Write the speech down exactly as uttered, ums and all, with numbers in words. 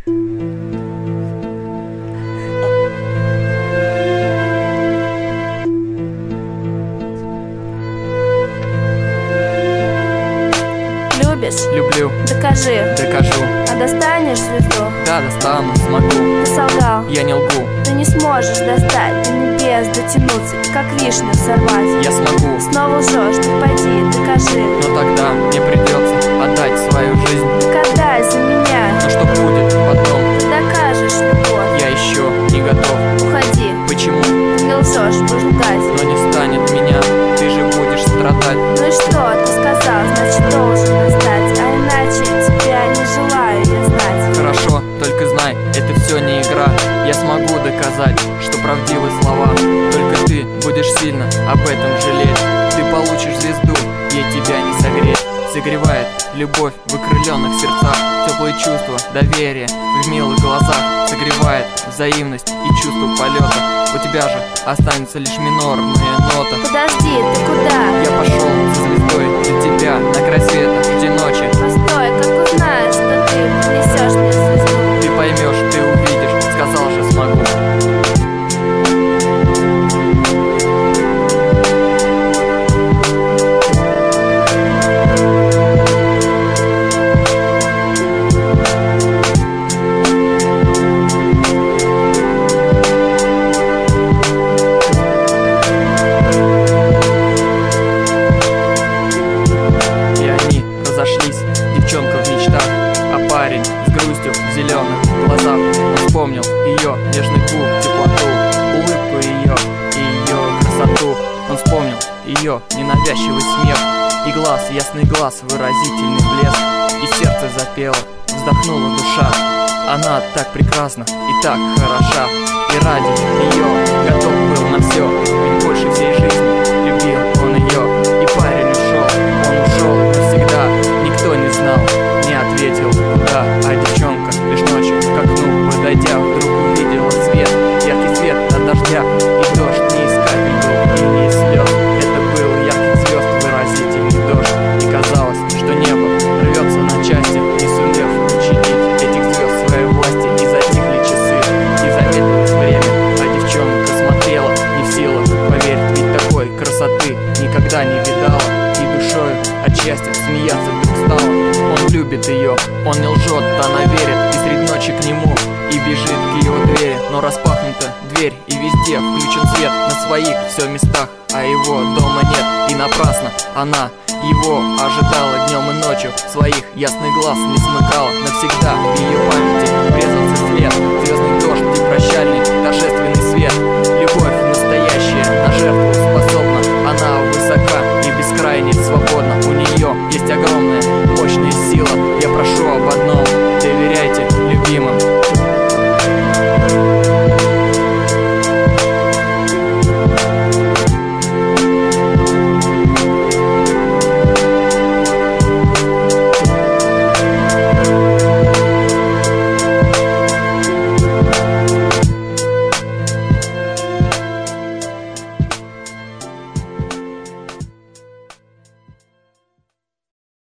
Любишь? Люблю. Докажи. Докажу. А достанешь звезду? Да, достану, смогу. Ты солгал. Я не лгу. Ты не сможешь достать до небес, дотянуться, как вишню сорвать. Я смогу. Снова лжешь, так пойди, докажи. Но тогда мне придется отдать свою жизнь. Так отдай за меня. Но что будет потом? Ты докажешь любовь. Я еще не готов. Уходи. Почему? Ты не лжешь, будешь лгать. Но не станет меня, ты же будешь страдать. Ну и что, ты сказал, значит должен достать. А иначе тебя не желаю я знать. Хорошо, только знай, это все не игра. Я смогу доказать, что правдивы слова. Только ты будешь сильно об этом жалеть. Ты получишь звезду, ей тебя не согреть. Согревает любовь в окрыленных сердцах, теплые чувства, доверие в милых глазах. Согревает взаимность и чувство полета. У тебя же останется лишь минорная нота. Подожди, ты куда? Я пошел за звездой для тебя на край света, жди ночи. Постой, как узнаешь, что ты принесешь мне звезду? Ты поймешь, ты увидишь, сказал же смогу. Девчонка в мечтах, а парень с грустью в зеленых глазах. Он вспомнил ее нежный губ, теплоту, улыбку ее и ее красоту. Он вспомнил ее ненавязчивый смех и глаз, ясный глаз, выразительный блеск. И сердце запело, вздохнула душа. Она так прекрасна и так хороша. И ради нее готов был на все, ведь больше всей жизни любил он ее. И парень ушел, он ушел навсегда. Никто не знал, не ответил куда. А девчонка лишь ночью к окну подойдя, вдруг увидела свет, яркий свет от дождя. И дождь не из капель был и не из слез. Это был яркий звезд выразительный дождь. И казалось, что небо рвется на части, не сумев учинить этих звезд своей власти. И затихли часы, и замедлилось время, а девчонка смотрела, не в силах поверить, ведь такой красоты никогда не видала. И душою от счастья смеяться вдруг стала. Он любит ее, он не лжет, она верит. И средь ночи к нему и бежит к его двери. Но распахнута дверь, и везде включен свет. На своих все местах, а его дома нет. И напрасно она его ожидала днем и ночью. Своих ясных глаз не смыкала. Навсегда в ее памяти врезался след. Звездный дождь и прощальный торжественный свет. Любовь настоящая, на жертву способна. Она высока и бескрайне свободна. У нее есть огромная мощная сила.